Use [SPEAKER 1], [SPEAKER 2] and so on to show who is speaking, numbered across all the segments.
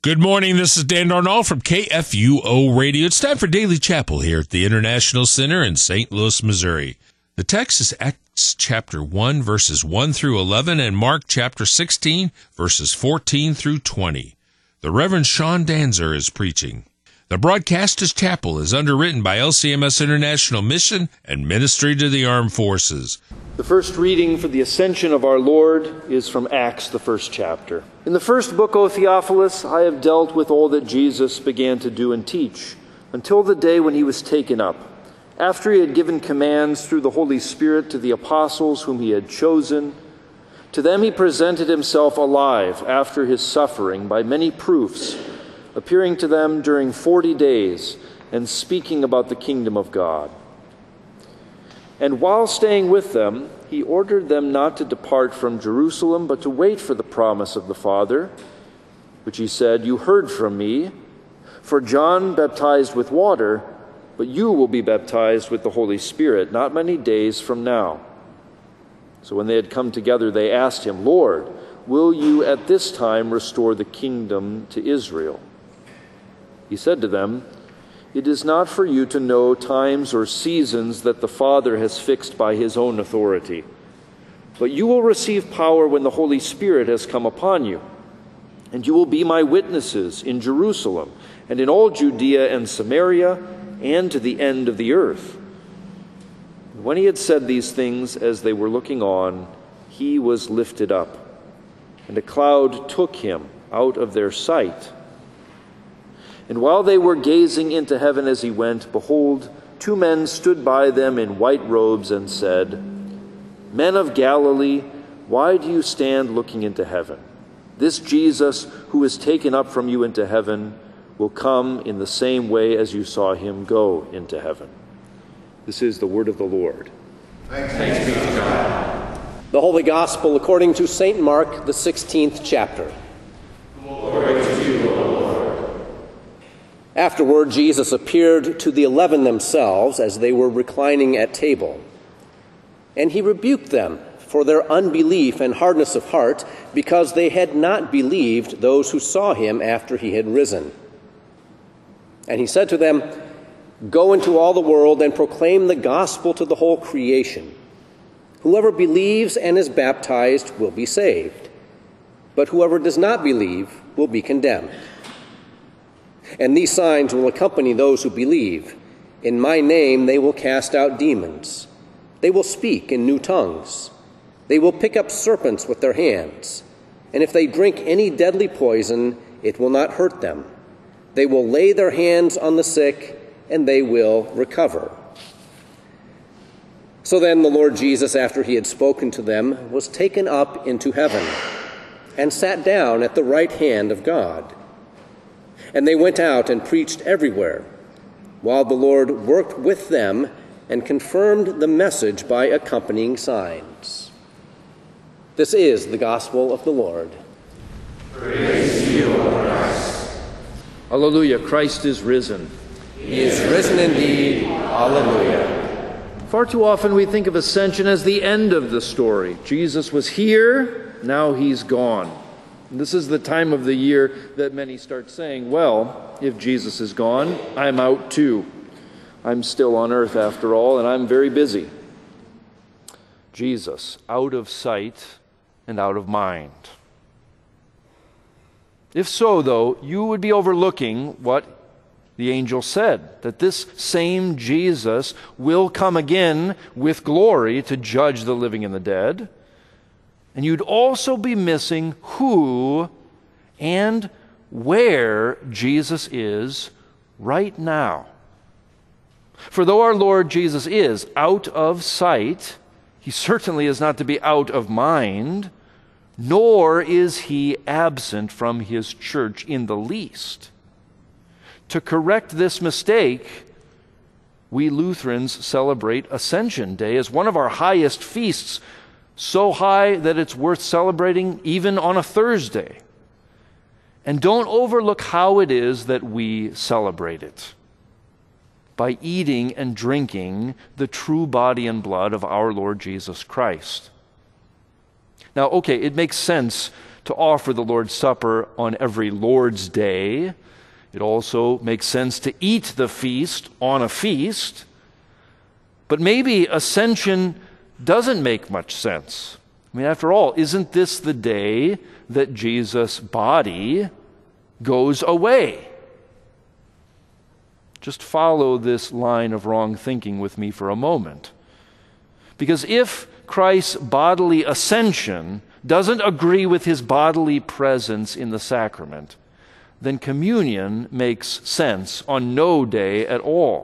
[SPEAKER 1] Good morning. This is Dan Darnall from KFUO Radio. It's time for Daily Chapel here at the International Center in St. Louis, Missouri. The text is Acts chapter 1, verses 1 through 11, and Mark chapter 16, verses 14 through 20. The Reverend Sean Danzer is preaching. The Broadcasters Chapel is underwritten by LCMS International Mission and Ministry to the Armed Forces.
[SPEAKER 2] The first reading for the ascension of our Lord is from Acts, the first chapter. In the first book, O Theophilus, I have dealt with all that Jesus began to do and teach, until the day when he was taken up, after he had given commands through the Holy Spirit to the apostles whom he had chosen. To them he presented himself alive after his suffering by many proofs, appearing to them during 40 days and speaking about the kingdom of God. And while staying with them, he ordered them not to depart from Jerusalem, but to wait for the promise of the Father, which he said, "You heard from me, for John baptized with water, but you will be baptized with the Holy Spirit not many days from now." So when they had come together, they asked him, "Lord, will you at this time restore the kingdom to Israel?" He said to them, "It is not for you to know times or seasons that the Father has fixed by his own authority. But you will receive power when the Holy Spirit has come upon you. And you will be my witnesses in Jerusalem and in all Judea and Samaria and to the end of the earth." And when he had said these things as they were looking on, he was lifted up, and a cloud took him out of their sight. And while they were gazing into heaven as he went, behold, two men stood by them in white robes and said, "Men of Galilee, why do you stand looking into heaven? This Jesus, who is taken up from you into heaven, will come in the same way as you saw him go into heaven." This is the word of the Lord.
[SPEAKER 3] Thanks be to God. The Holy Gospel according to St. Mark, the 16th chapter.
[SPEAKER 4] Glory to you, O Lord.
[SPEAKER 3] Afterward, Jesus appeared to the 11 themselves as they were reclining at table. And he rebuked them for their unbelief and hardness of heart, because they had not believed those who saw him after he had risen. And he said to them, "Go into all the world and proclaim the gospel to the whole creation. Whoever believes and is baptized will be saved, but whoever does not believe will be condemned. And these signs will accompany those who believe. In my name they will cast out demons. They will speak in new tongues. They will pick up serpents with their hands. And if they drink any deadly poison, it will not hurt them. They will lay their hands on the sick, and they will recover." So then the Lord Jesus, after he had spoken to them, was taken up into heaven and sat down at the right hand of God. And they went out and preached everywhere, while the Lord worked with them and confirmed the message by accompanying signs. This is the gospel of the Lord.
[SPEAKER 4] Praise to you, O Christ.
[SPEAKER 2] Alleluia, Christ is risen.
[SPEAKER 3] He is risen indeed. Alleluia.
[SPEAKER 2] Far too often we think of ascension as the end of the story. Jesus was here, now he's gone. This is the time of the year that many start saying, well, if Jesus is gone, I'm out too. I'm still on earth after all, and I'm very busy. Jesus, out of sight and out of mind. If so, though, you would be overlooking what the angel said, that this same Jesus will come again with glory to judge the living and the dead. And you'd also be missing who and where Jesus is right now. For though our Lord Jesus is out of sight, he certainly is not to be out of mind, nor is he absent from his church in the least. To correct this mistake, we Lutherans celebrate Ascension Day as one of our highest feasts, so high that it's worth celebrating even on a Thursday. And don't overlook how it is that we celebrate it. By eating and drinking the true body and blood of our Lord Jesus Christ. Now, okay, it makes sense to offer the Lord's Supper on every Lord's Day. It also makes sense to eat the feast on a feast. But maybe Ascension doesn't make much sense. I mean, after all, isn't this the day that Jesus' body goes away? Just follow this line of wrong thinking with me for a moment. Because if Christ's bodily ascension doesn't agree with his bodily presence in the sacrament, then communion makes sense on no day at all.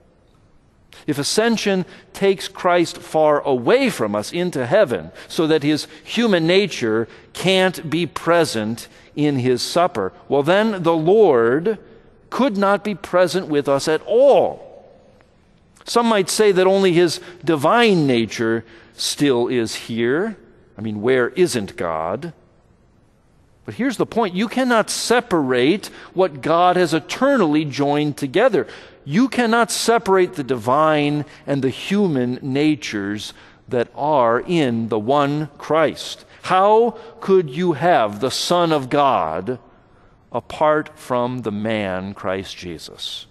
[SPEAKER 2] If ascension takes Christ far away from us into heaven so that his human nature can't be present in his supper, well, then the Lord could not be present with us at all. Some might say that only his divine nature still is here. I mean, where isn't God? But here's the point. You cannot separate what God has eternally joined together. You cannot separate the divine and the human natures that are in the one Christ. How could you have the Son of God apart from the man Christ Jesus?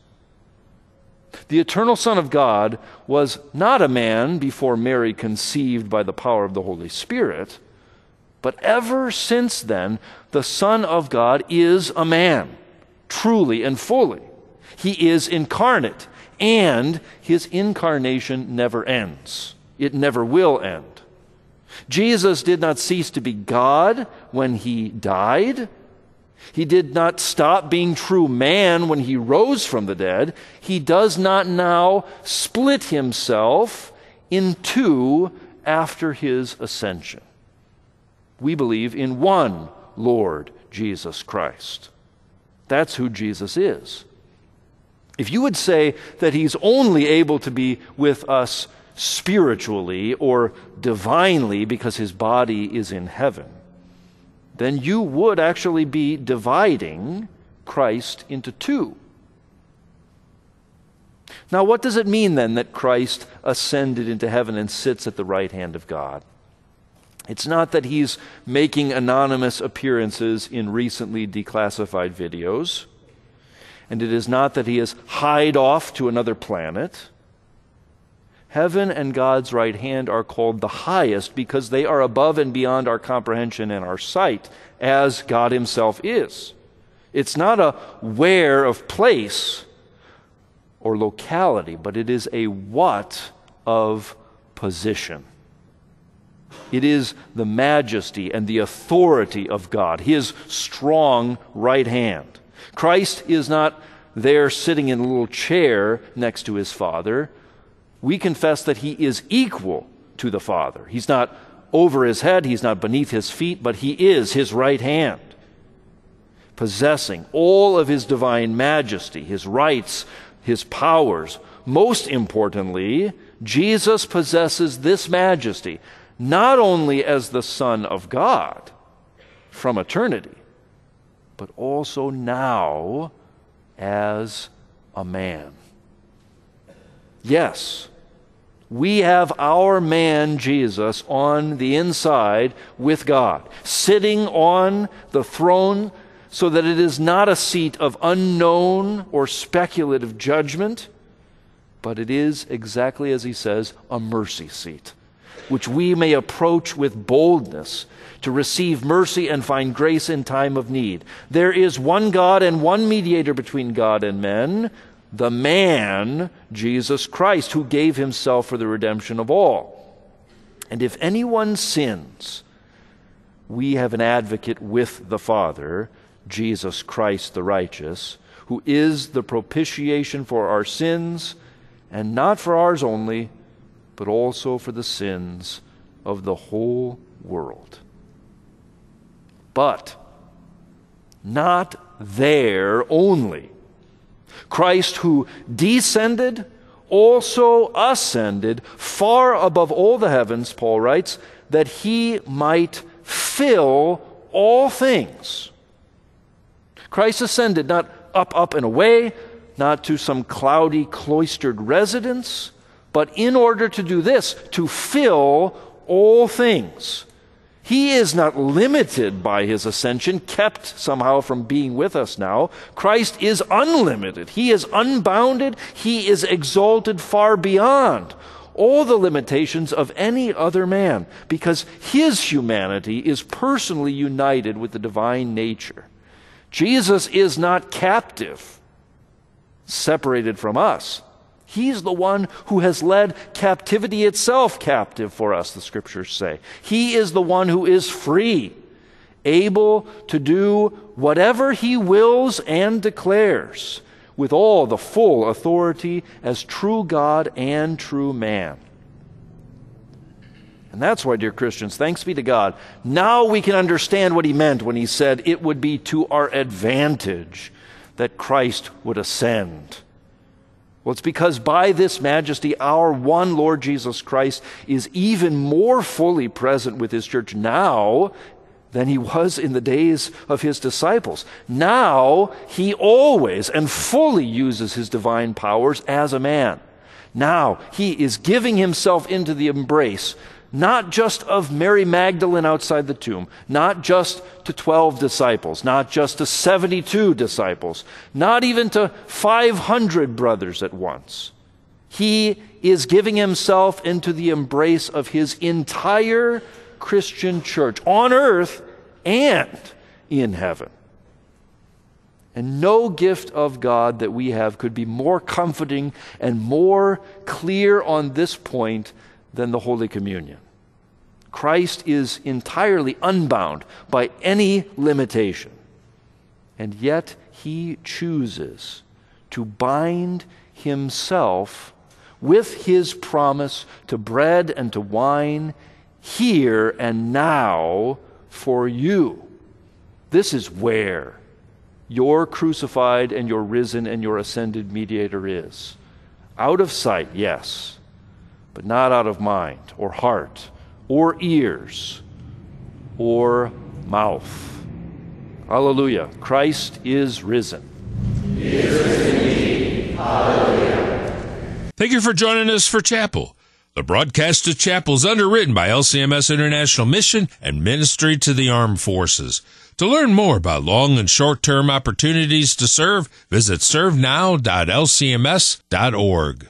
[SPEAKER 2] The eternal Son of God was not a man before Mary conceived by the power of the Holy Spirit, but ever since then, the Son of God is a man, truly and fully. He is incarnate, and his incarnation never ends. It never will end. Jesus did not cease to be God when he died. He did not stop being true man when he rose from the dead. He does not now split himself in two after his ascension. We believe in one Lord Jesus Christ. That's who Jesus is. If you would say that he's only able to be with us spiritually or divinely because his body is in heaven, then you would actually be dividing Christ into two. Now, what does it mean then that Christ ascended into heaven and sits at the right hand of God? It's not that he's making anonymous appearances in recently declassified videos, and it is not that he is hied off to another planet. Heaven and God's right hand are called the highest because they are above and beyond our comprehension and our sight, as God himself is. It's not a where of place or locality, but it is a what of position. It is the majesty and the authority of God, his strong right hand. Christ is not there sitting in a little chair next to his Father. We confess that he is equal to the Father. He's not over his head, he's not beneath his feet, but he is his right hand, possessing all of his divine majesty, his rights, his powers. Most importantly, Jesus possesses this majesty not only as the Son of God from eternity, but also now as a man. Yes, we have our man Jesus on the inside with God, sitting on the throne so that it is not a seat of unknown or speculative judgment, but it is, exactly as he says, a mercy seat, which we may approach with boldness to receive mercy and find grace in time of need. There is one God and one mediator between God and men, the man, Jesus Christ, who gave himself for the redemption of all. And if anyone sins, we have an advocate with the Father, Jesus Christ the righteous, who is the propitiation for our sins, and not for ours only, but also for the sins of the whole world. But not there only. Christ, who descended, also ascended far above all the heavens, Paul writes, that he might fill all things. Christ ascended not up and away, not to some cloudy cloistered residence, but in order to do this, to fill all things. He is not limited by his ascension, kept somehow from being with us now. Christ is unlimited. He is unbounded. He is exalted far beyond all the limitations of any other man, because his humanity is personally united with the divine nature. Jesus is not captive, separated from us. He's the one who has led captivity itself captive for us, the Scriptures say. He is the one who is free, able to do whatever he wills and declares, with all the full authority as true God and true man. And that's why, dear Christians, thanks be to God, now we can understand what he meant when he said it would be to our advantage that Christ would ascend. Well, it's because by this majesty, our one Lord Jesus Christ is even more fully present with his church now than he was in the days of his disciples. Now, he always and fully uses his divine powers as a man. Now, he is giving himself into the embrace, not just of Mary Magdalene outside the tomb, not just to 12 disciples, not just to 72 disciples, not even to 500 brothers at once. He is giving himself into the embrace of his entire Christian church on earth and in heaven. And no gift of God that we have could be more comforting and more clear on this point than the Holy Communion. Christ is entirely unbound by any limitation, and yet he chooses to bind himself with his promise to bread and to wine here and now for you. This is where your crucified and your risen and your ascended mediator is. Out of sight, yes, but not out of mind or heart or ears or mouth. Hallelujah. Christ is risen.
[SPEAKER 4] He is risen indeed. Hallelujah.
[SPEAKER 1] Thank you for joining us for Chapel. The broadcast of Chapel is underwritten by LCMS International Mission and Ministry to the Armed Forces. To learn more about long and short-term opportunities to serve, visit servenow.lcms.org.